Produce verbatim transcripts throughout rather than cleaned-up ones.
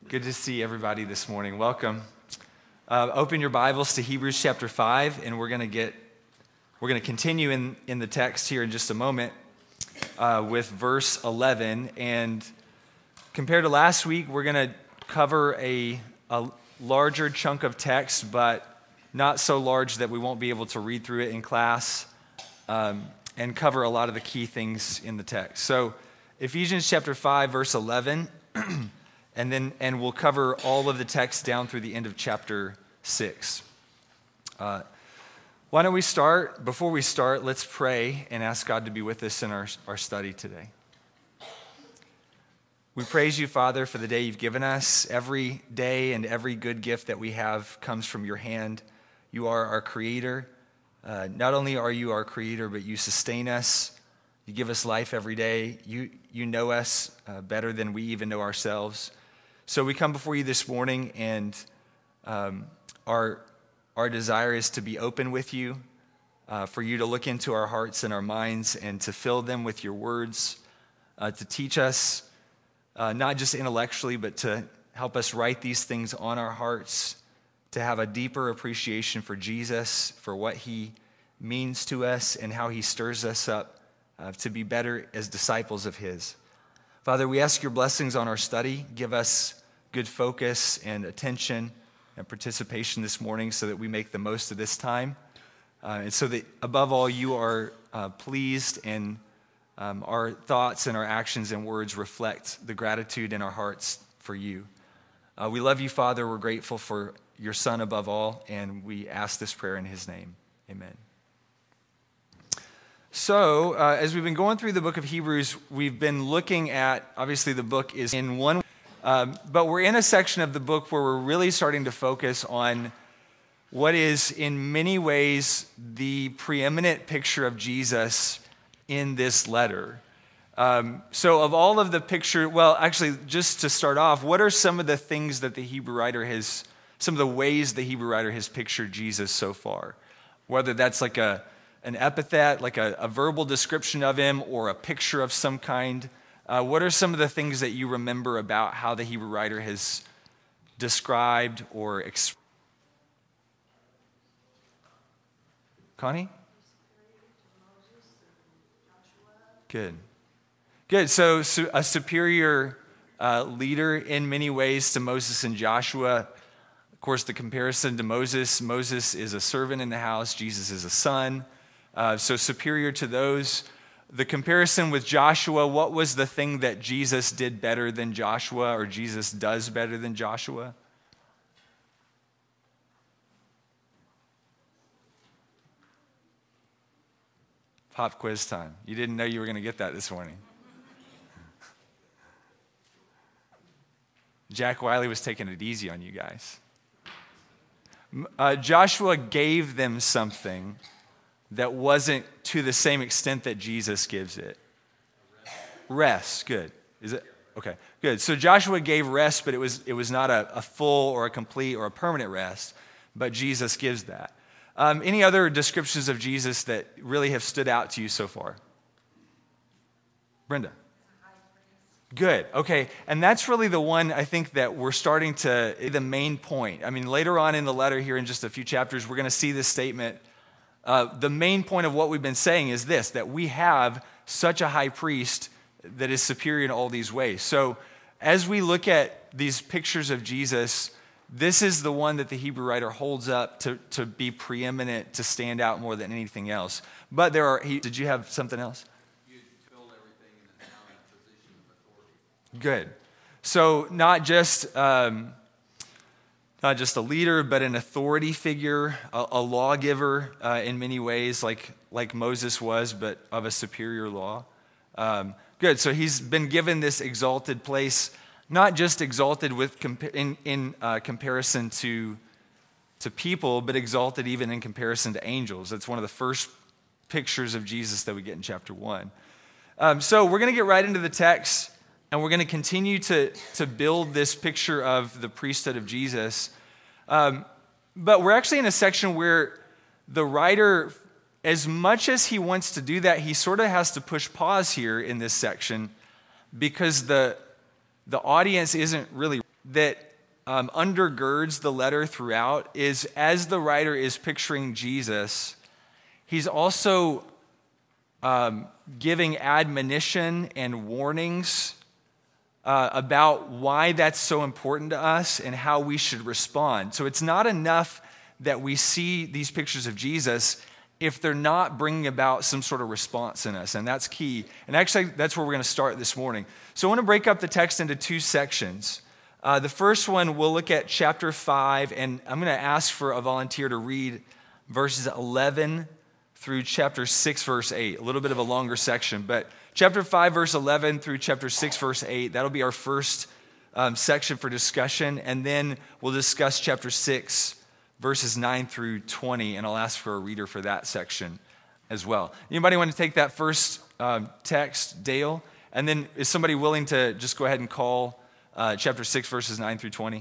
Good to see everybody this morning. Welcome. Uh, open your Bibles to Hebrews chapter five, and we're going to get we're going to continue in, in the text here in just a moment uh, with verse eleven. And compared to last week, we're going to cover a, a larger chunk of text, but not so large that we won't be able to read through it in class um, and cover a lot of the key things in the text. So Ephesians chapter five, verse eleven. And then, and we'll cover all of the text down through the end of chapter six. Uh, why don't we start? Before we start, let's pray and ask God to be with us in our, our study today. We praise you, Father, for the day you've given us. Every day and every good gift that we have comes from your hand. You are our creator. Uh, not only are you our creator, but you sustain us. You give us life every day. You, you know us uh, better than we even know ourselves. So we come before you this morning, and um, our, our desire is to be open with you, uh, for you to look into our hearts and our minds and to fill them with your words, uh, to teach us, uh, not just intellectually, but to help us write these things on our hearts, to have a deeper appreciation for Jesus, for what he means to us and how he stirs us up uh, to be better as disciples of his. Father, we ask your blessings on our study. Give us good focus and attention and participation this morning so that we make the most of this time. Uh, and so that above all, you are uh, pleased, and um, our thoughts and our actions and words reflect the gratitude in our hearts for you. Uh, we love you, Father. We're grateful for your Son above all, and we ask this prayer in his name. Amen. So, uh, as we've been going through the book of Hebrews, we've been looking at, obviously the book is in one, um, but we're in a section of the book where we're really starting to focus on what is in many ways the preeminent picture of Jesus in this letter. Um, so of all of the picture, well, actually, just to start off, what are some of the things that the Hebrew writer has, some of the ways the Hebrew writer has pictured Jesus so far? Whether that's like a an epithet, like a, a verbal description of him, or a picture of some kind. Uh, what are some of the things that you remember about how the Hebrew writer has described or expressed? Connie? Good. Good. So, so a superior uh, leader in many ways to Moses and Joshua. Of course, the comparison to Moses, Moses is a servant in the house, Jesus is a son. Uh, so superior to those. The comparison with Joshua, what was the thing that Jesus did better than Joshua, or Jesus does better than Joshua? Pop quiz time. You didn't know you were going to get that this morning. Jack Wiley was taking it easy on you guys. Uh, Joshua gave them something that wasn't to the same extent that Jesus gives it. Rest, good. Is it? Okay, good. So Joshua gave rest, but it was it was not a, a full or a complete or a permanent rest, but Jesus gives that. Um, any other descriptions of Jesus that really have stood out to you so far? Brenda? Good, okay. And that's really the one I think that we're starting to, the main point. I mean, later on in the letter here in just a few chapters, we're going to see this statement. Uh, the main point of what we've been saying is this, that we have such a high priest that is superior in all these ways. So as we look at these pictures of Jesus, this is the one that the Hebrew writer holds up to, to be preeminent, to stand out more than anything else. But there are, he, did you have something else? You filled everything in a noun and position of authority. Good. So not just... Um, Not just a leader, but an authority figure, a, a lawgiver uh, in many ways, like, like Moses was, but of a superior law. Um, good, so he's been given this exalted place, not just exalted with compa- in, in uh, comparison to, to people, but exalted even in comparison to angels. That's one of the first pictures of Jesus that we get in chapter one. Um, so we're going to get right into the text. And we're going to continue to, to build this picture of the priesthood of Jesus. Um, but we're actually in a section where the writer, as much as he wants to do that, he sort of has to push pause here in this section because the, the audience isn't really that um, undergirds the letter throughout is, as the writer is picturing Jesus, he's also um, giving admonition and warnings uh, about why that's so important to us and how we should respond. So it's not enough that we see these pictures of Jesus if they're not bringing about some sort of response in us, and that's key. And actually, that's where we're going to start this morning. So I want to break up the text into two sections. Uh, the first one, we'll look at chapter five, and I'm going to ask for a volunteer to read verses eleven through chapter six, verse eight, a little bit of a longer section, but chapter five, verse eleven through chapter six, verse eight, that'll be our first um, section for discussion, and then we'll discuss chapter six, verses nine through twenty, and I'll ask for a reader for that section as well. Anybody want to take that first um, text, Dale? And then is somebody willing to just go ahead and call uh, chapter six, verses nine through twenty?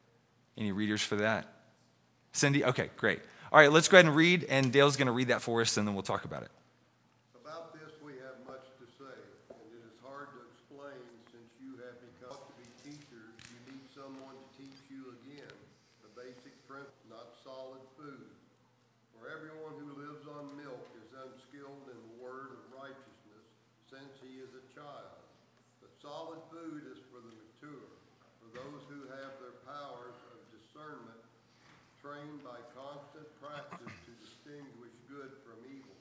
Any readers for that? Cindy? Okay, great. All right, let's go ahead and read, and Dale's going to read that for us, and then we'll talk about it. About this we have much to say, and it is hard to explain since you have become to be teachers. You need someone to teach you again the basic principles, not solid food. For everyone who lives on milk is unskilled in the word of righteousness, since he is a child. But solid food is for the mature, for those who have their powers of discernment trained by constant practice to distinguish good from evil.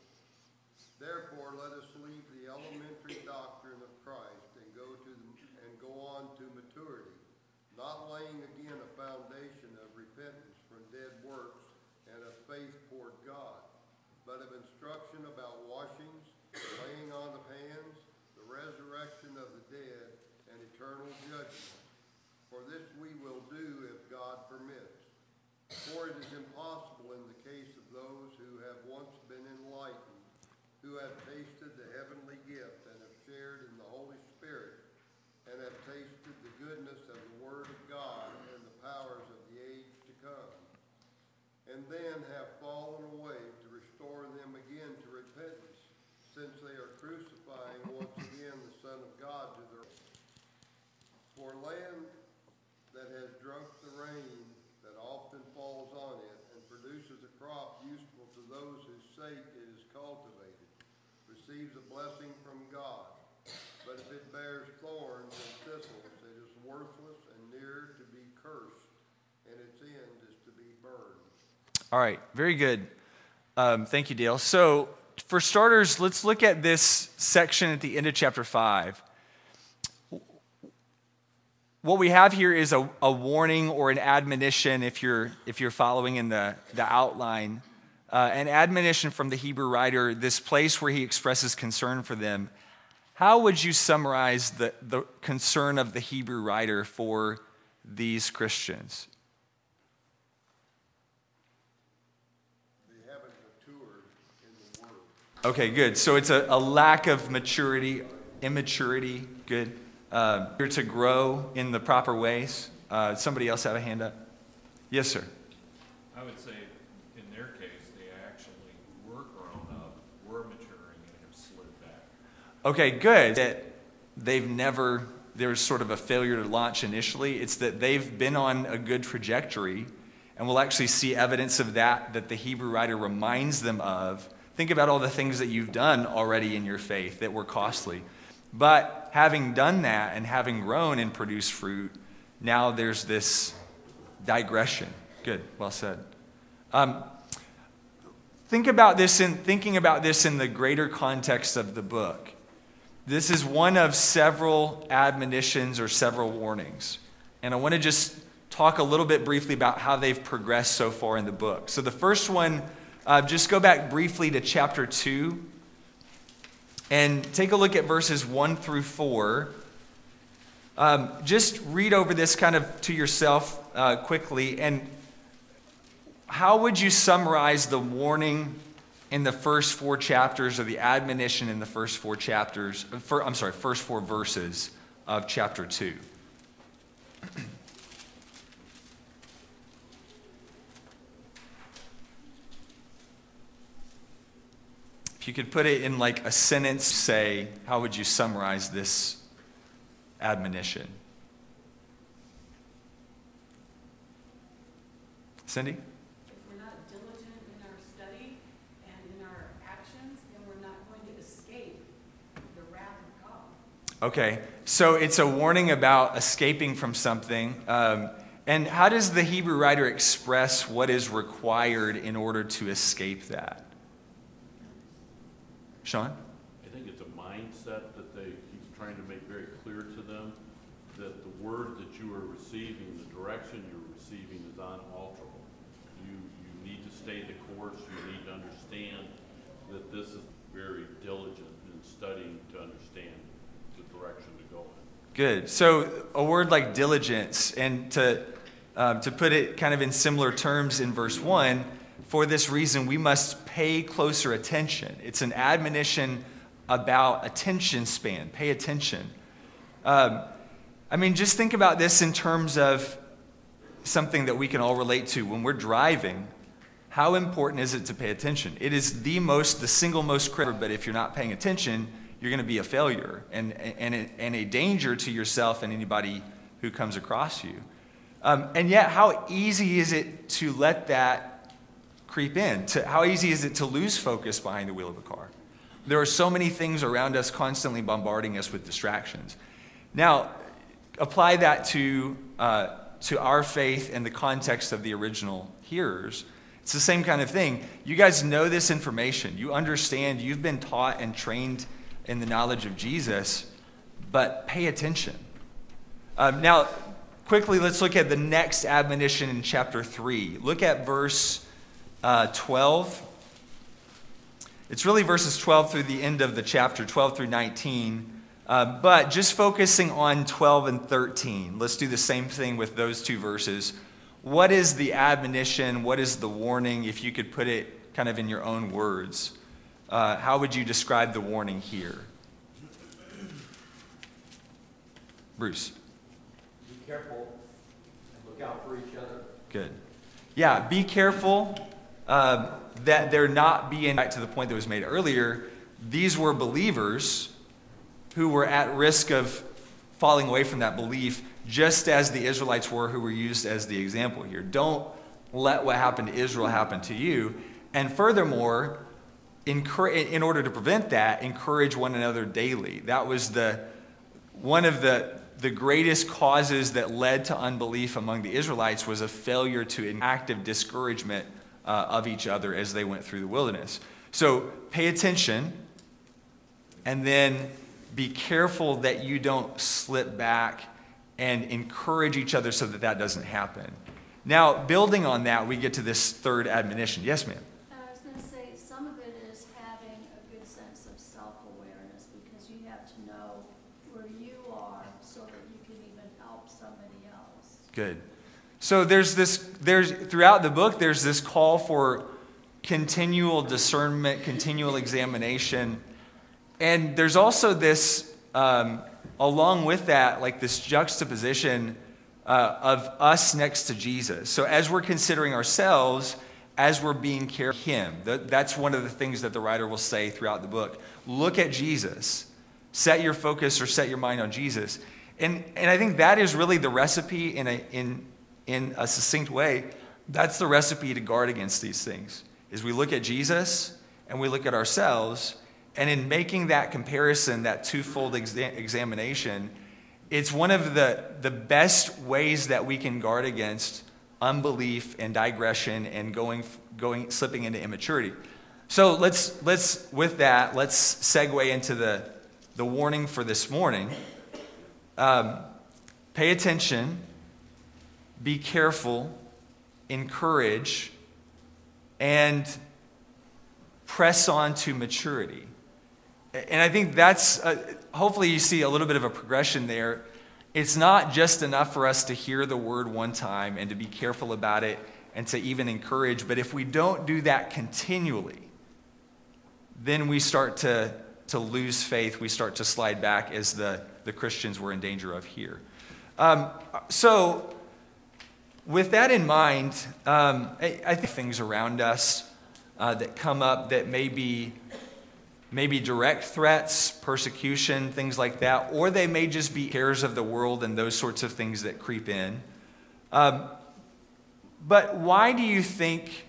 Therefore, let us leave the elementary doctrine of Christ and go to the, and go on to maturity, not laying again a foundation of repentance from dead works and of faith toward God, but of instruction about washings, laying on of hands, the resurrection of the dead, and eternal judgment. For this we will do if God permits. For it is impossible in the case of those who have once been enlightened, who have tasted the heavenly gift and have shared in the Holy Spirit, and have tasted the goodness of the Word of God and the powers of the age to come, and then have fallen away, to restore them again to repentance, since they are crucifying once again the Son of God to their own. For land that has drunk the rain that often falls on it and produces a crop useful to those whose sake it is cultivated, receives a blessing from God. But if it bears thorns and thistles, it is worthless and near to be cursed, and its end is to be burned. All right, very good. Um, thank you, Dale. So for starters, let's look at this section at the end of chapter five. What we have here is a, a warning or an admonition, if you're if you're following in the, the outline, uh, an admonition from the Hebrew writer, this place where he expresses concern for them. How would you summarize the, the concern of the Hebrew writer for these Christians? They haven't matured in the Word. Okay, good. So it's a, a lack of maturity, immaturity, good. Uh, here to grow in the proper ways. Uh, somebody else have a hand up? Yes, sir. I would say in their case, they actually were grown up, were maturing, and have slid back. Okay, good. That they've never, there's sort of a failure to launch initially. It's that they've been on a good trajectory, and we'll actually see evidence of that, that the Hebrew writer reminds them of. Think about all the things that you've done already in your faith that were costly. But having done that and having grown and produced fruit, now there's this digression. Good, well said. Um, think about this in thinking about this in the greater context of the book. This is one of several admonitions or several warnings, and I want to just talk a little bit briefly about how they've progressed so far in the book. So the first one, uh, just go back briefly to chapter two. And take a look at verses one through four. Um, just read over this kind of to yourself uh, quickly. And how would you summarize the warning in the first four chapters, or the admonition in the first four chapters? For, I'm sorry, first four verses of chapter two? If you could put it in like a sentence, say, how would you summarize this admonition? Cindy? If we're not diligent in our study and in our actions, then we're not going to escape the wrath of God. Okay, so it's a warning about escaping from something. Um, and how does the Hebrew writer express what is required in order to escape that? Sean? I think it's a mindset that they, he's trying to make very clear to them that the word that you are receiving, the direction you're receiving is unalterable. You, you need to stay the course. You need to understand that this is very diligent in studying to understand the direction to go in. Good. So a word like diligence, and to um, to put it kind of in similar terms in verse one, for this reason we must pay closer attention. It's an admonition about attention span. Pay attention. Um, I mean, just think about this in terms of something that we can all relate to. When we're driving, how important is it to pay attention? It is the most, the single most critical, but if you're not paying attention, you're going to be a failure and, and, and a danger to yourself and anybody who comes across you. Um, and yet, how easy is it to let that creep in? To, how easy is it to lose focus behind the wheel of a car? There are so many things around us constantly bombarding us with distractions. Now, apply that to, uh, to our faith in the context of the original hearers. It's the same kind of thing. You guys know this information. You understand. You've been taught and trained in the knowledge of Jesus, but pay attention. Um, now, quickly, let's look at the next admonition in chapter three. Look at verse uh, twelve. It's really verses twelve through the end of the chapter, twelve through nineteen. Uh, but just focusing on twelve and thirteen. Let's do the same thing with those two verses. What is the admonition? What is the warning? If you could put it kind of in your own words, uh, how would you describe the warning here? Bruce. Be careful and look out for each other. Good. Yeah, be careful uh, that there not be, back to the point that was made earlier, these were believers who were at risk of falling away from that belief, just as the Israelites were, who were used as the example here. Don't let what happened to Israel happen to you. And furthermore, encourage, in order to prevent that, encourage one another daily. That was the one of the, the greatest causes that led to unbelief among the Israelites, was a failure to an active discouragement uh, of each other as they went through the wilderness. So pay attention, and then be careful that you don't slip back, and encourage each other so that that doesn't happen. Now, building on that, we get to this third admonition. Yes, ma'am? I was going to say, some of it is having a good sense of self-awareness, because you have to know where you are so that you can even help somebody else. Good. So there's this, there's throughout the book, there's this call for continual discernment, continual examination. And there's also this, um, along with that, like this juxtaposition uh, of us next to Jesus. So as we're considering ourselves, as we're being careful of him, that, that's one of the things that the writer will say throughout the book. Look at Jesus. Set your focus or set your mind on Jesus. And, and I think that is really the recipe in a, in, in a succinct way. That's the recipe to guard against these things, is we look at Jesus and we look at ourselves. And in making that comparison, that twofold exa- examination, it's one of the, the best ways that we can guard against unbelief and digression and going, going, slipping into immaturity. So let's, let's with that, let's segue into the, the warning for this morning. Um, pay attention, be careful, encourage, and press on to maturity. And I think that's, uh, hopefully you see a little bit of a progression there. It's not just enough for us to hear the word one time and to be careful about it and to even encourage, but if we don't do that continually, then we start to, to lose faith. We start to slide back, as the, the Christians were in danger of here. Um, so with that in mind, um, I, I think things around us uh, that come up that may be maybe direct threats, persecution, things like that, or they may just be cares of the world and those sorts of things that creep in. Um, But why do you think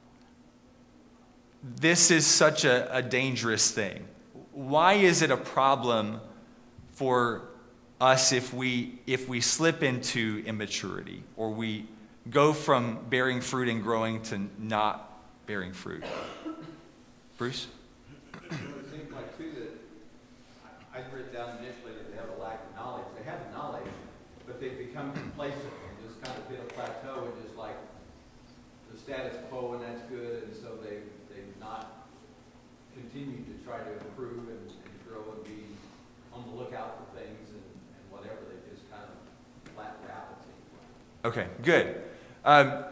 this is such a, a dangerous thing? Why is it a problem for us if we if we slip into immaturity, or we go from bearing fruit and growing to not bearing fruit? Bruce? It seems like too that, I I'd written down initially that they have a lack of knowledge. They have the knowledge, but they've become complacent and just kind of hit a plateau and just like the status quo, and that's good, and so they, they've not continued to try to improve and, and grow and be on the lookout for things and, and whatever. They just kind of flattened out, it seems like. Okay, good. Um,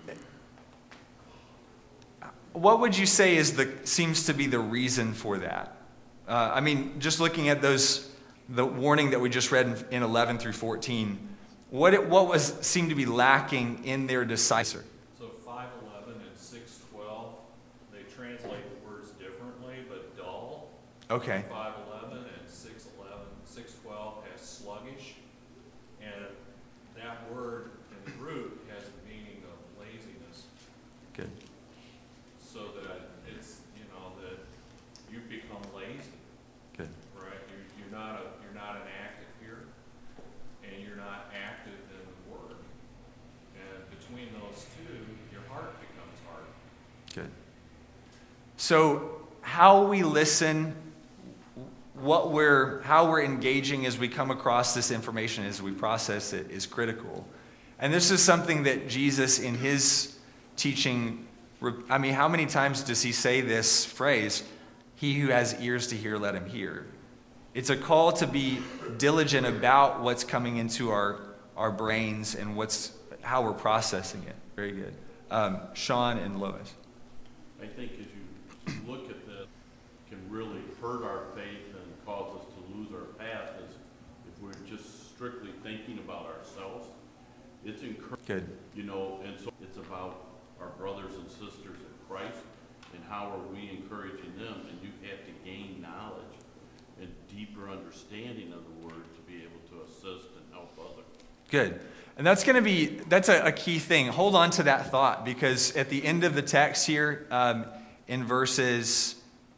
what would you say is the seems to be the reason for that? Uh, I mean, just looking at those, the warning that we just read in, in eleven through fourteen, what it, what was seemed to be lacking in their discipleship? So five eleven and six twelve, they translate the words differently, but dull. Okay. five eleven and six eleven, six twelve has sluggish, and that word in the root has the meaning of laziness. Good. So that it's, you know, that you've become lazy, Good. right? You're, you're not a, you're not an active hearer, and you're not active in the Word. And between those two, your heart becomes hard. Good. So how we listen, what we're, how we're engaging as we come across this information, as we process it, is critical. And this is something that Jesus in his teaching, I mean, how many times does he say this phrase? He who has ears to hear, let him hear. It's a call to be diligent about what's coming into our, our brains and what's how we're processing it. Very good. Um, Sean and Lois. I think as you look at this, it can really hurt our faith and cause us to lose our path is if we're just strictly thinking about ourselves. It's encouraging, Good. you know, and so it's about our brothers and sisters in Christ and how are we encouraging them, and you have to gain knowledge and deeper understanding of the Word to be able to assist and help others. Good. And that's going to be, that's a, a key thing. Hold on to that thought, because at the end of the text here, um, in verses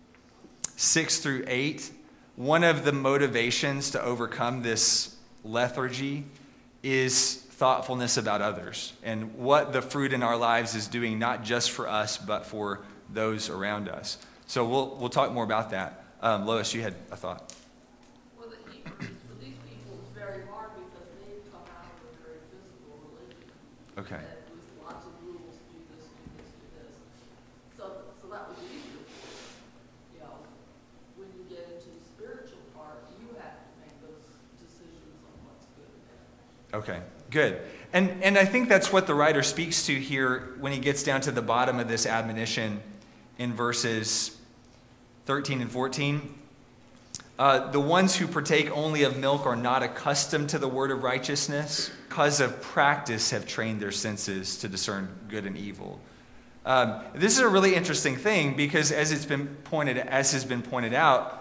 six through eight, one of the motivations to overcome this lethargy is thoughtfulness about others and what the fruit in our lives is doing, not just for us, but for those around us. So we'll we'll talk more about that. Um, Lois, you had a thought. Well, the Hebrews, for these people, it's very hard because they've come out of a very physical religion. Okay. That was lots of rules, do this, do this, do this. So, so that was easier for them. You know, when you get into the spiritual part, you have to make those decisions on what's good and bad. Okay, good. And and I think that's what the writer speaks to here when he gets down to the bottom of this admonition in verses thirteen and fourteen. Uh, the ones who partake only of milk are not accustomed to the word of righteousness, because of practice have trained their senses to discern good and evil. Um, this is a really interesting thing because, as it's been pointed, as has been pointed out,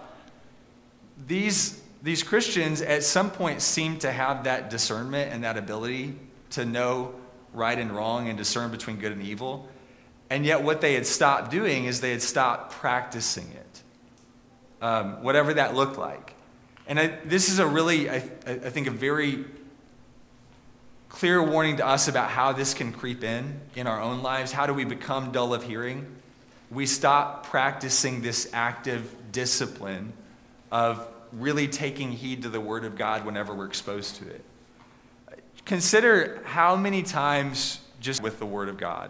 these these Christians at some point seem to have that discernment and that ability to know right and wrong and discern between good and evil. And yet what they had stopped doing is they had stopped practicing it, um, whatever that looked like. And I, this is a really, I, I think, a very clear warning to us about how this can creep in in our own lives. How do we become dull of hearing? We stop practicing this active discipline of really taking heed to the Word of God whenever we're exposed to it. Consider how many times just with the Word of God.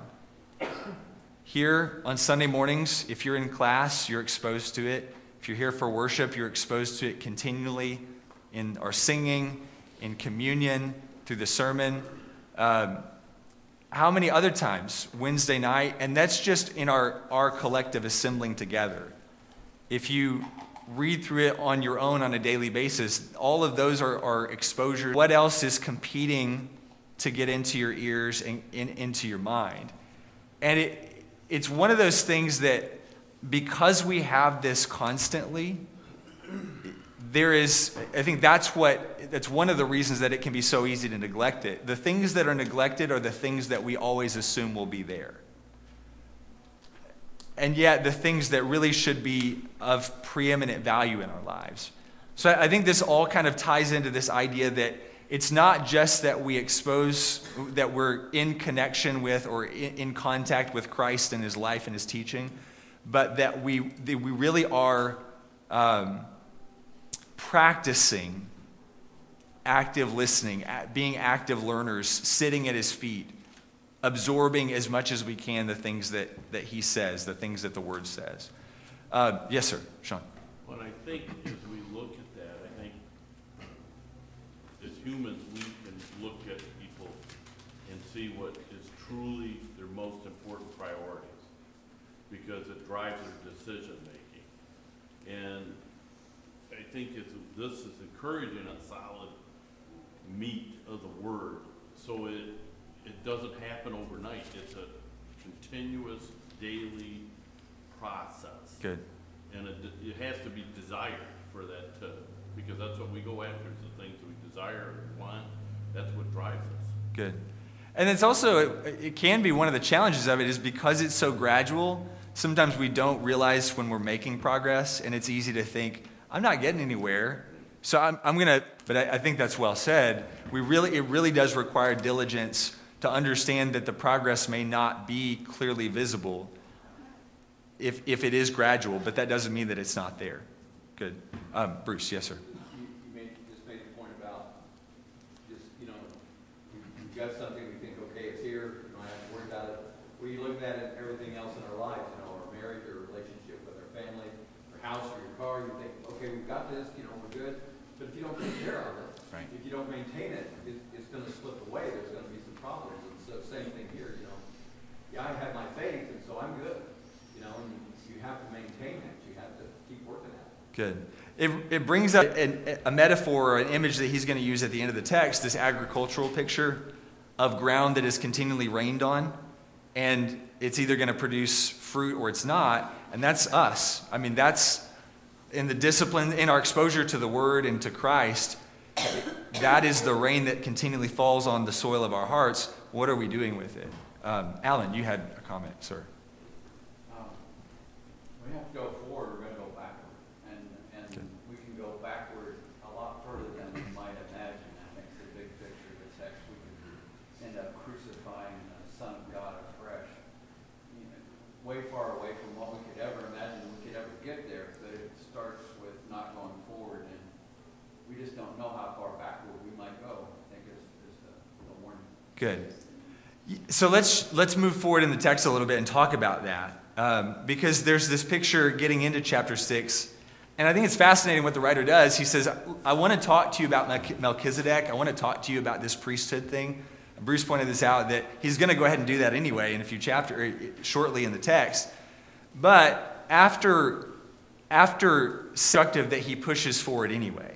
Here on Sunday mornings, if you're in class, you're exposed to it. If you're here for worship, you're exposed to it continually in our singing, in communion, through the sermon. Um, how many other times? Wednesday night, and that's just in our, our collective assembling together. If you read through it on your own on a daily basis, all of those are, are exposure. What else is competing to get into your ears and in, into your mind? And it it's one of those things that because we have this constantly, there is, I think that's what, that's one of the reasons that it can be so easy to neglect it. The things that are neglected are the things that we always assume will be there. And yet the things that really should be of preeminent value in our lives. So I think this all kind of ties into this idea that it's not just that we expose, that we're in connection with or in, in contact with Christ and his life and his teaching, but that we, that we really are um, practicing active listening, being active learners, sitting at his feet, absorbing as much as we can the things that, that he says, the things that the word says. Uh, yes, sir. Sean. Well, I think as we look at that, I think as humans, we can look at people and see what is truly their most important priorities, because it drives their decision making. And I think it's, this is encouraging a solid meat of the word, so it it doesn't happen overnight. It's a continuous daily process. Good. And it, it has to be desired for that to, because that's what we go after, is the things that we desire and want. That's what drives us. Good. And it's also, it, it can be one of the challenges of it is because it's so gradual, sometimes we don't realize when we're making progress, and it's easy to think, I'm not getting anywhere, so I'm, I'm going to, but I, I think that's well said. We really, it really does require diligence to understand that the progress may not be clearly visible if, if it is gradual, but that doesn't mean that it's not there. Good. Um, Bruce, yes, sir. You, you made, just made the point about just, you know, we, we've got something, we think, okay, it's here, you don't have to worry about it. We look at it, everything else in our lives, you know, our marriage, our relationship with our family, our house, or your car, you think, okay, we've got this, you know, we're good. But if you don't take care of it, right. if you don't maintain it, it it's going to slip away. There's going to be some problems. And so same thing here, you know. Yeah, I have my faith, and so I'm good. You know, and you, you have to maintain it. You have to keep working at it. Good. It, it brings up a, a metaphor or an image that he's going to use at the end of the text, this agricultural picture of ground that is continually rained on, and it's either going to produce fruit or it's not, and that's us. I mean, that's in the discipline, in our exposure to the Word and to Christ, that is the rain that continually falls on the soil of our hearts. What are we doing with it? Um, Alan, you had a comment, sir. Um, we have to go forward, we're going to go backward. And, and okay. we can go backward a lot further than we might imagine. That makes the big picture of the text. We can end up crucifying the Son of God afresh. You know, way far away from what we could ever imagine we could ever get there. But it starts with not going forward. And we just don't know how far backward we might go. I think it's just a, a warning. Good. So let's let's move forward in the text a little bit and talk about that. Um, because there's this picture getting into chapter six. And I think it's fascinating what the writer does. He says, I want to talk to you about Melchizedek. I want to talk to you about this priesthood thing. Bruce pointed this out, that he's going to go ahead and do that anyway in a few chapters, shortly in the text. But after, after instructive that he pushes forward anyway.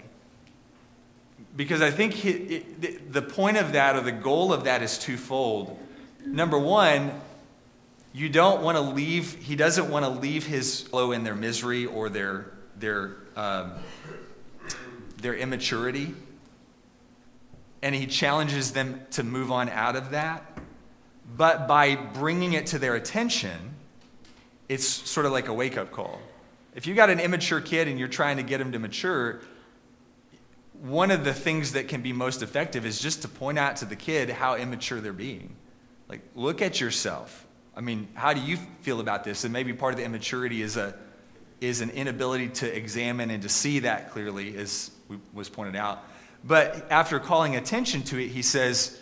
Because I think he, it, the point of that, or the goal of that, is twofold. Number one, you don't want to leave, he doesn't want to leave his fellow in their misery or their, their, um, their immaturity. And he challenges them to move on out of that. But by bringing it to their attention, it's sort of like a wake-up call. If you got an immature kid and you're trying to get him to mature, one of the things that can be most effective is just to point out to the kid how immature they're being. Like, look at yourself. I mean, how do you feel about this? And maybe part of the immaturity is a is an inability to examine and to see that clearly, as was pointed out. But after calling attention to it, he says,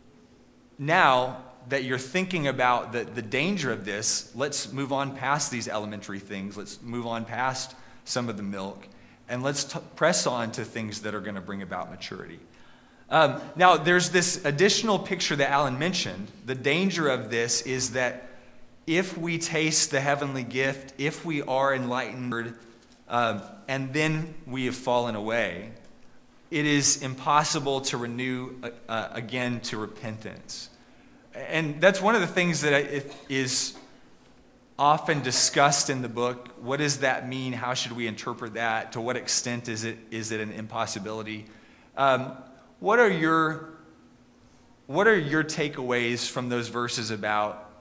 now that you're thinking about the, the danger of this, let's move on past these elementary things. Let's move on past some of the milk. And let's t- press on to things that are going to bring about maturity. Um, now, there's this additional picture that Alan mentioned. The danger of this is that if we taste the heavenly gift, if we are enlightened, um, and then we have fallen away, it is impossible to renew uh, again to repentance. And that's one of the things that is often discussed in the book. What does that mean? How should we interpret that? To what extent is it is it an impossibility? Um, what are your what are your takeaways from those verses about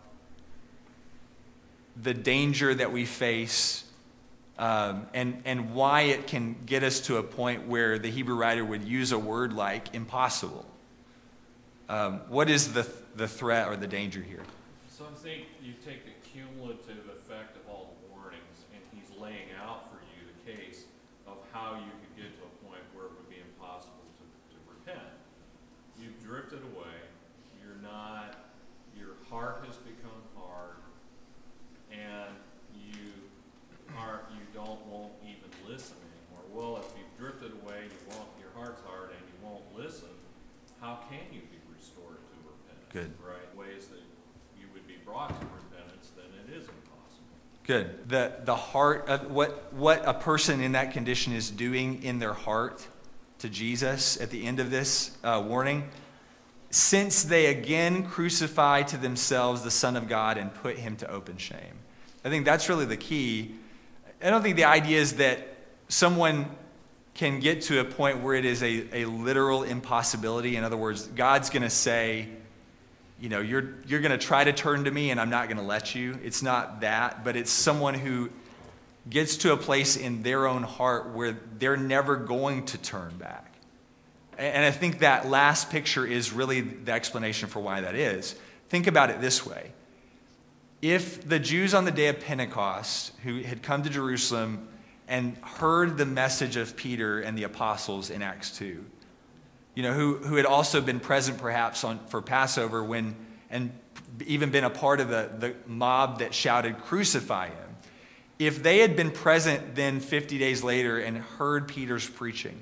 the danger that we face, um, and and why it can get us to a point where the Hebrew writer would use a word like impossible? Um, what is the the threat or the danger here? So I think you take the cumulative effect of all the warnings, and he's laying out for you the case of how you could get to a point where it would be impossible to, to repent. You've drifted away. You're not, your heart has become hard, and you are, you don't, won't even listen anymore. Well, if you've drifted away, you won't, your heart's hard, and you won't listen, how can you be restored to repentance? Good. Right? Ways that you would be brought to repentance, then it is impossible. Good. The the heart of what what a person in that condition is doing in their heart to Jesus at the end of this uh, warning, since they again crucify to themselves the Son of God and put him to open shame. I think that's really the key. I don't think the idea is that someone can get to a point where it is a, a literal impossibility. In other words, God's going to say, you know, you're you're going to try to turn to me and I'm not going to let you. It's not that, but it's someone who gets to a place in their own heart where they're never going to turn back. And I think that last picture is really the explanation for why that is. Think about it this way. If the Jews on the day of Pentecost who had come to Jerusalem and heard the message of Peter and the apostles in Acts two, you know, who, who had also been present perhaps on, for Passover when, and even been a part of the, the mob that shouted, "Crucify him." If they had been present then fifty days later and heard Peter's preaching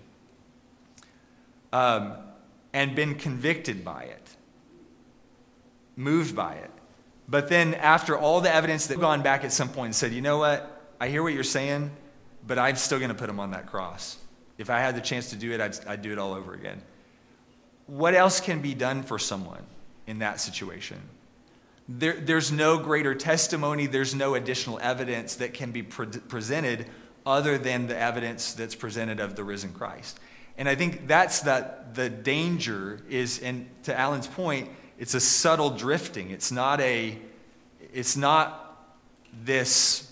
um, and been convicted by it, moved by it, but then after all the evidence, they've gone back at some point and said, you know what, I hear what you're saying, but I'm still going to put him on that cross. If I had the chance to do it, I'd, I'd do it all over again. What else can be done for someone in that situation? There, there's no greater testimony, there's no additional evidence that can be pre- presented other than the evidence that's presented of the risen Christ. And I think that's that the danger is, and to Alan's point, it's a subtle drifting. It's not a, it's not this,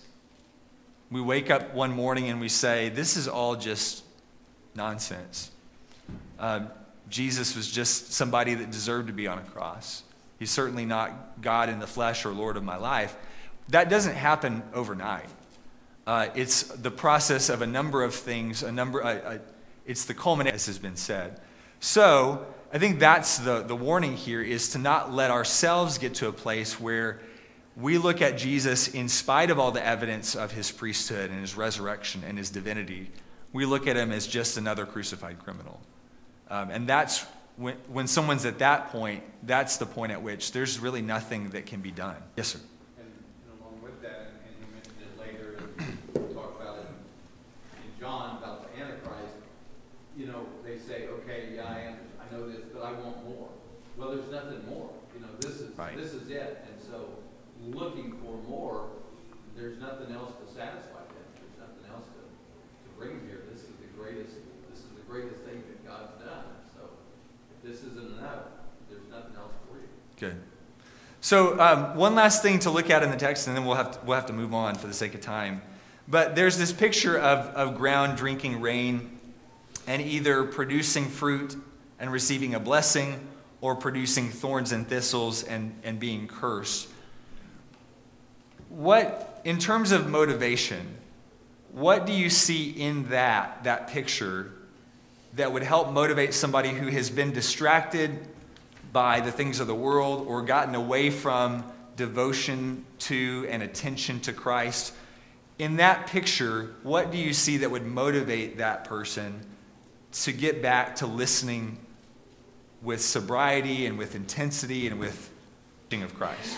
we wake up one morning and we say, this is all just nonsense. Um, Jesus was just somebody that deserved to be on a cross. He's certainly not God in the flesh or Lord of my life. That doesn't happen overnight. Uh, it's the process of a number of things, a number, uh, uh, it's the culmination, as has been said. So I think that's the, the warning here, is to not let ourselves get to a place where we look at Jesus in spite of all the evidence of his priesthood and his resurrection and his divinity. We look at him as just another crucified criminal. Um, and that's when, when someone's at that point, that's the point at which there's really nothing that can be done. Yes, sir. And, and along with that, and, and you mentioned it later, and we talked about it in, in John about the Antichrist, you know, they say, okay, yeah, I, am, I know this, but I want more. Well, there's nothing more. You know, this is Right. this is it. And so looking for more, there's nothing else to satisfy them. There's nothing else to, to bring them here. This is the greatest, this is the greatest thing that God's done. So if this isn't enough, there's nothing else for you. Good. So um, one last thing to look at in the text, and then we'll have to, we'll have to move on for the sake of time. But there's this picture of, of ground drinking rain and either producing fruit and receiving a blessing, or producing thorns and thistles and, and being cursed. What, in terms of motivation, what do you see in that, that picture that would help motivate somebody who has been distracted by the things of the world or gotten away from devotion to and attention to Christ? In that picture, what do you see that would motivate that person to get back to listening with sobriety and with intensity and with the of Christ?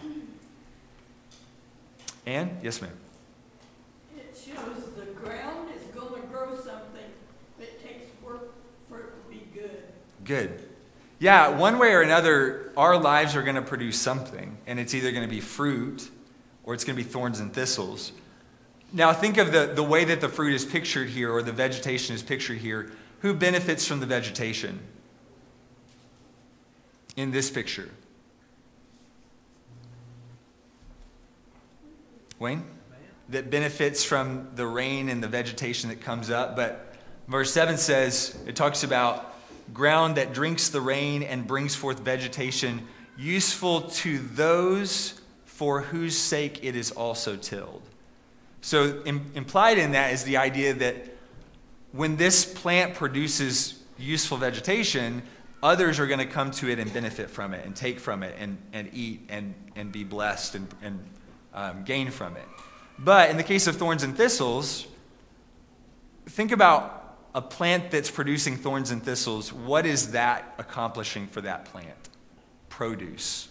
Ann? Yes, ma'am. It shows the ground is going to grow something. It takes work for it to be good. Good. Yeah, one way or another, our lives are going to produce something, and it's either going to be fruit or it's going to be thorns and thistles. Now think of the, the way that the fruit is pictured here, or the vegetation is pictured here. Who benefits from the vegetation in this picture? Wayne? That benefits from the rain and the vegetation that comes up. But verse seven says, it talks about ground that drinks the rain and brings forth vegetation, useful to those for whose sake it is also tilled. So im- implied in that is the idea that when this plant produces useful vegetation, others are going to come to it and benefit from it and take from it and, and eat and, and be blessed and, and um, gain from it. But in the case of thorns and thistles, think about a plant that's producing thorns and thistles. What is that accomplishing for that plant? Produce.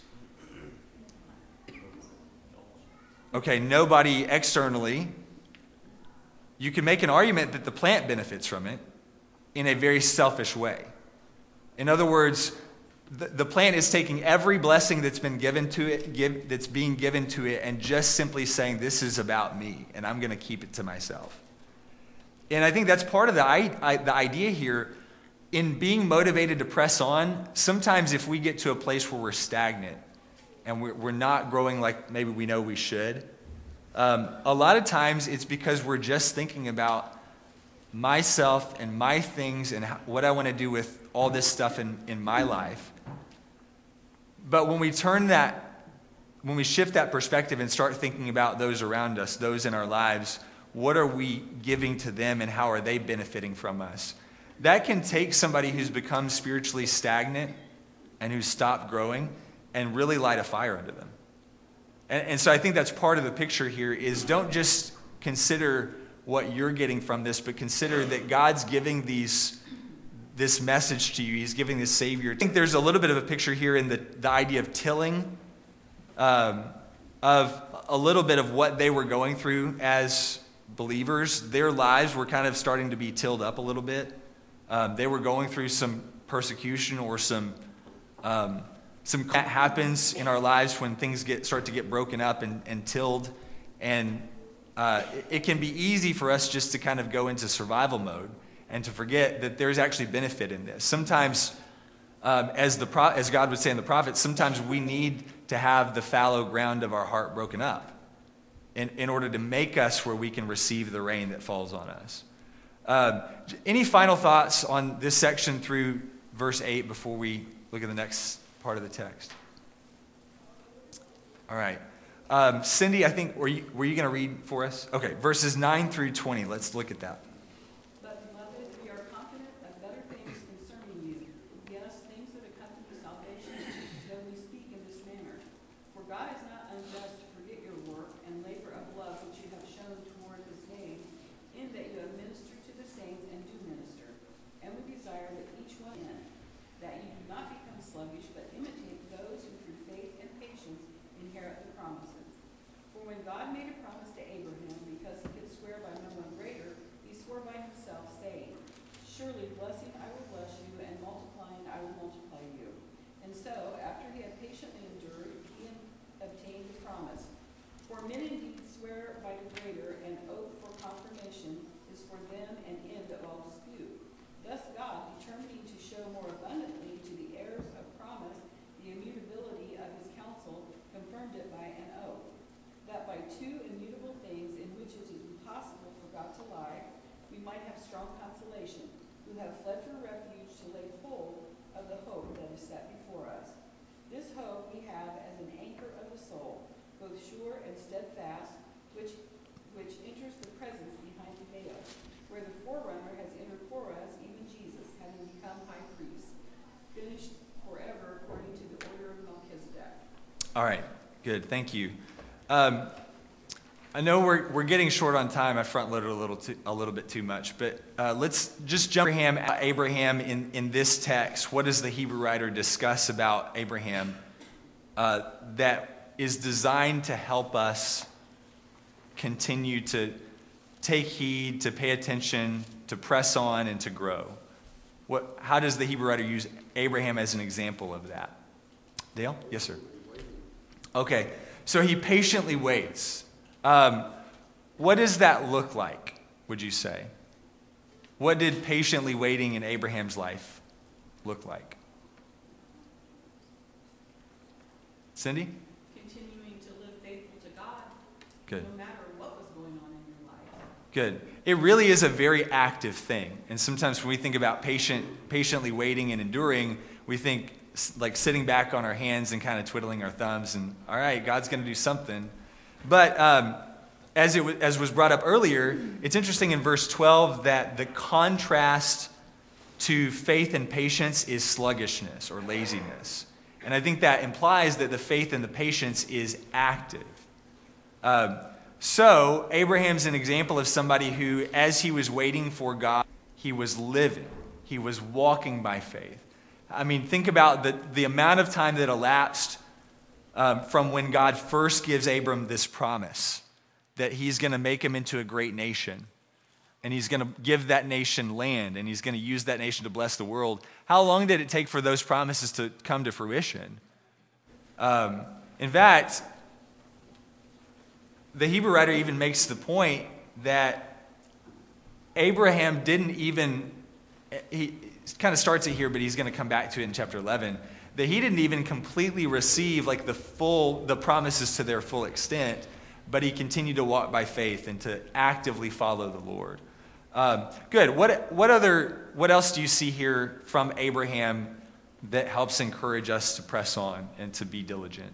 Okay, nobody externally. You can make an argument that the plant benefits from it in a very selfish way. In other words, the, the plant is taking every blessing that's been given to it, give, that's being given to it, and just simply saying, this is about me, and I'm going to keep it to myself. And I think that's part of the, I, I, the idea here. In being motivated to press on, sometimes if we get to a place where we're stagnant and we're, we're not growing like maybe we know we should, um, a lot of times it's because we're just thinking about myself and my things and how, what I want to do with all this stuff in, in my life. But when we turn that, when we shift that perspective and start thinking about those around us, those in our lives, what are we giving to them and how are they benefiting from us? That can take somebody who's become spiritually stagnant and who's stopped growing and really light a fire under them. And, and so I think that's part of the picture here is don't just consider what you're getting from this, but consider that God's giving these this message to you. He's giving this Savior. I think there's a little bit of a picture here in the, the idea of tilling, um, of a little bit of what they were going through as believers. Their lives were kind of starting to be tilled up a little bit. Um, they were going through some persecution or some um, some that happens in our lives when things get start to get broken up and, and tilled. And uh, it, it can be easy for us just to kind of go into survival mode and to forget that there's actually benefit in this. Sometimes, um, as the pro- as God would say in the prophets, sometimes we need to have the fallow ground of our heart broken up in, in order to make us where we can receive the rain that falls on us. Um, any final thoughts on this section through verse eight before we look at the next part of the text? All right. Um, Cindy, I think, were you, were you going to read for us? Okay, verses nine through twenty. Let's look at that. But, beloved, we are confident of better things concerning you. Yes, things that accompany salvation, though we speak in this manner. For God is not unjust to forget your work and labor of love which you have shown toward his name, in that you have ministered to the saints and do minister. And we desire that each one in, that you do not become sluggish, but imitate those who through faith and patience inherit the promises. For when God made a promise to Abraham, because he could swear by no one greater, he swore by himself, saying, surely blessing I will bless you, and multiplying I will multiply you. And so, after he had patiently endured, he obtained the promise. For men indeed swear by the greater, and oath for confirmation is for them an end of all dispute. Thus God, determining to show more abundantly to the heirs of promise the immutability of his counsel, confirmed it by an oath, that by two immutable things in which it is impossible for God to lie, we might have strong consolation, who have fled for refuge to lay hold of the hope that is set before us. This hope we have as an anchor of the soul, both sure and steadfast, which which enters the presence behind the veil, where the forerunner has entered for us, even Jesus, having become high priest, finished forever according to the order of Melchizedek. All right, good, thank you. Um, I know we're we're getting short on time. I front loaded a little too, a little bit too much, but uh, let's just jump Abraham. Abraham in in this text. What does the Hebrew writer discuss about Abraham uh, that is designed to help us continue to take heed, to pay attention, to press on, and to grow? What? How does the Hebrew writer use Abraham as an example of that? Dale? Yes, sir. Okay. So he patiently waits. Um, what does that look like, would you say? What did patiently waiting in Abraham's life look like? Cindy? Continuing to live faithful to God. Good. No matter what was going on in your life. Good. It really is a very active thing. And sometimes when we think about patient, patiently waiting and enduring, we think like sitting back on our hands and kind of twiddling our thumbs and, all right, God's going to do something. But um, as it w- as was brought up earlier, it's interesting in verse twelve that the contrast to faith and patience is sluggishness or laziness. And I think that implies that the faith and the patience is active. Um, so Abraham's an example of somebody who, as he was waiting for God, he was living. He was walking by faith. I mean, think about the, the amount of time that elapsed um, from when God first gives Abram this promise that he's going to make him into a great nation. And he's going to give that nation land, and he's going to use that nation to bless the world. How long did it take for those promises to come to fruition? Um, in fact, the Hebrew writer even makes the point that Abraham didn't even, he kind of starts it here, but he's going to come back to it in chapter eleven, that he didn't even completely receive like the full, the promises to their full extent, but he continued to walk by faith and to actively follow the Lord. Um, good. What what other what else do you see here from Abraham that helps encourage us to press on and to be diligent?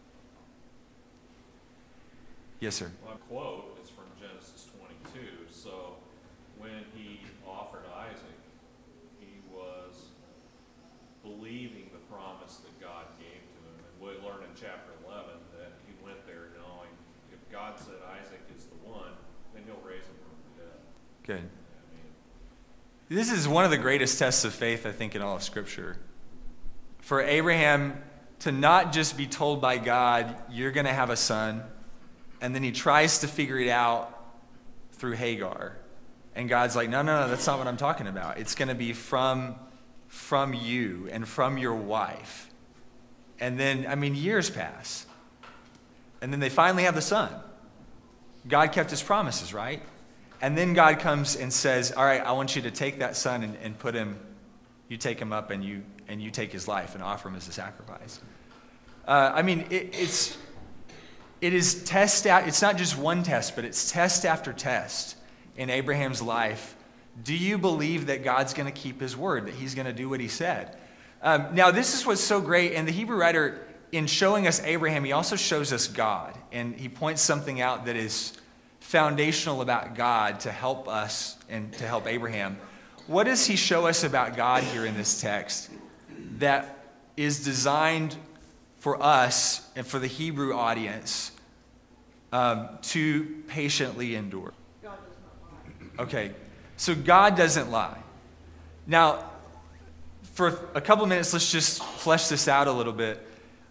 Yes, sir. Well, a quote is from Genesis twenty-two. So when he offered Isaac, he was believing the promise that God gave to him. And we learn in chapter eleven that he went there knowing if God said Isaac is the one, then he'll raise him from the dead. Good. I mean, This is one of the greatest tests of faith, I think, in all of Scripture. For Abraham to not just be told by God, you're going to have a son, and then he tries to figure it out through Hagar. And God's like, no, no, no, that's not what I'm talking about. It's going to be from, from you and from your wife. And then, I mean, years pass. And then they finally have the son. God kept his promises, right? And then God comes and says, all right, I want you to take that son and, and put him, you take him up and you and you take his life and offer him as a sacrifice. Uh, I mean, it, it's it is test out. It's not just one test, but it's test after test in Abraham's life. Do you believe that God's going to keep his word, that he's going to do what he said? Um, now, this is what's so great. And the Hebrew writer, in showing us Abraham, he also shows us God. And he points something out that is foundational about God to help us and to help Abraham. What does he show us about God here in this text that is designed for us and for the Hebrew audience um, to patiently endure? God does not lie. Okay, so God doesn't lie. Now, for a couple of minutes, let's just flesh this out a little bit.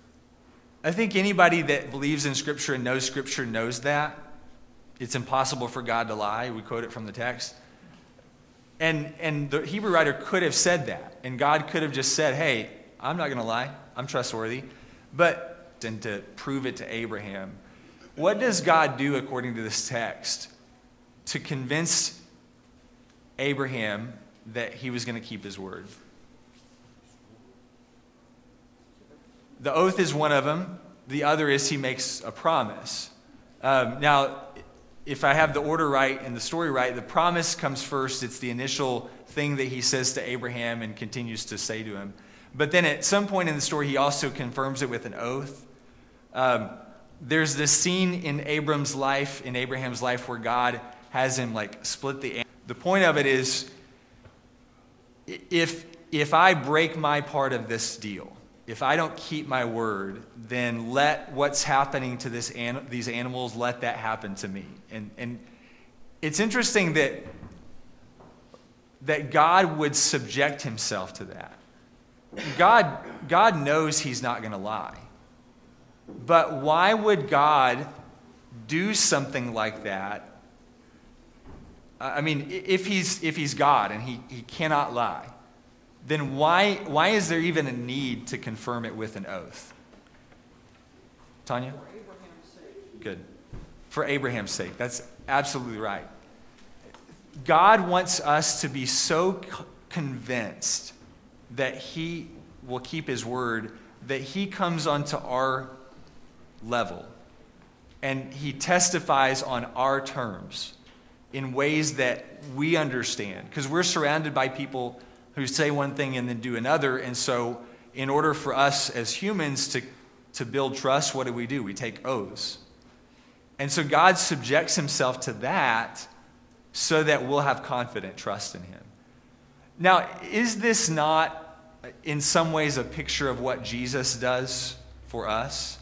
I think anybody that believes in Scripture and knows Scripture knows that. It's impossible for God to lie. We quote it from the text. And, and the Hebrew writer could have said that. And God could have just said, hey, I'm not going to lie. I'm trustworthy. But, and to prove it to Abraham, what does God do according to this text to convince Abraham that he was going to keep his word? The oath is one of them. The other is he makes a promise. Um, now, if I have the order right and the story right, the promise comes first. It's the initial thing that he says to Abraham and continues to say to him. But then at some point in the story, he also confirms it with an oath. Um, there's this scene in Abram's life, in Abraham's life, where God has him like split the. The point of it is, if if I break my part of this deal, if I don't keep my word, then let what's happening to this an, these animals, let that happen to me. And and it's interesting that that God would subject himself to that. God God knows he's not going to lie. But why would God do something like that? I mean, if he's if he's God and he, he cannot lie, then why why is there even a need to confirm it with an oath? Tanya? For Abraham Good. For Abraham's sake. That's absolutely right. God wants us to be so c- convinced that he will keep his word, that he comes onto our level and he testifies on our terms in ways that we understand. Because we're surrounded by people who say one thing and then do another. And so in order for us as humans to, to build trust, what do we do? We take oaths. And so God subjects himself to that so that we'll have confident trust in him. Now, is this not in some ways a picture of what Jesus does for us?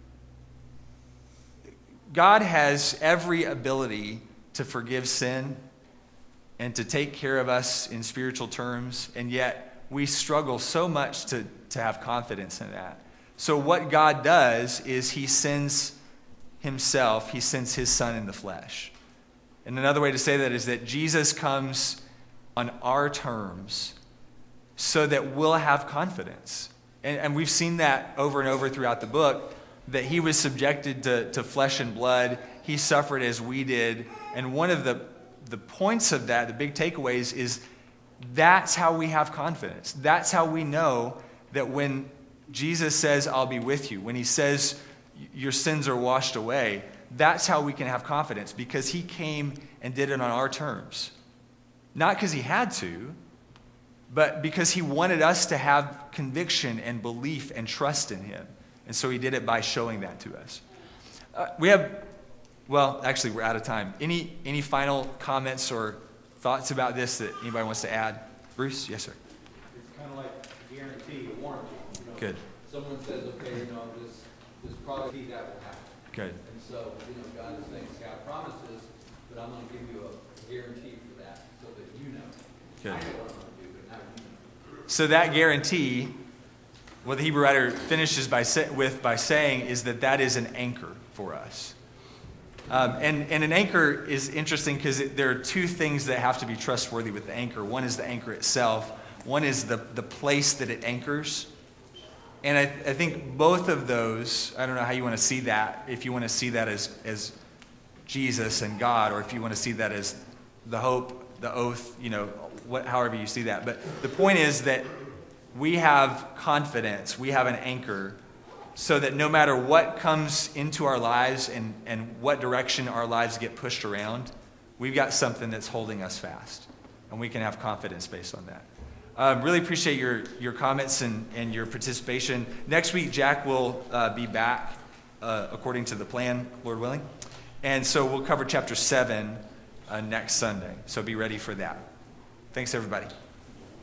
God has every ability to forgive sin and to take care of us in spiritual terms, and yet we struggle so much to, to have confidence in that. So what God does is he sends himself, he sends his son in the flesh. And another way to say that is that Jesus comes on our terms so that we'll have confidence. And, and we've seen that over and over throughout the book, that he was subjected to, to flesh and blood. He suffered as we did. And one of the, the points of that, the big takeaways, is that's how we have confidence. That's how we know that when Jesus says, I'll be with you, when he says your sins are washed away, that's how we can have confidence, because he came and did it on our terms. Not because he had to, but because he wanted us to have conviction and belief and trust in him. And so he did it by showing that to us. Uh, we have, well, actually, we're out of time. Any any final comments or thoughts about this that anybody wants to add? Bruce? Yes, sir. It's kind of like a guarantee, a warranty. You know, Good. Someone says, okay, you know, this, this product, that will happen. Good. And so, you know, God is saying, God promises, but I'm going to give you a guarantee for that so that you know. Good. I know what I'm going to do, but now you know. So that guarantee, what the Hebrew writer finishes by say, with by saying is that that is an anchor for us. Um, and, and an anchor is interesting because there are two things that have to be trustworthy with the anchor. One is the anchor itself. One is the, the place that it anchors. And I, I think both of those, I don't know how you want to see that, if you want to see that as, as Jesus and God, or if you want to see that as the hope, the oath, you know, what, however you see that. But the point is that we have confidence, we have an anchor, so that no matter what comes into our lives and, and what direction our lives get pushed around, we've got something that's holding us fast. And we can have confidence based on that. Uh, really appreciate your, your comments and, and your participation. Next week, Jack will uh, be back uh, according to the plan, Lord willing. And so we'll cover chapter seven uh, next Sunday. So be ready for that. Thanks, everybody.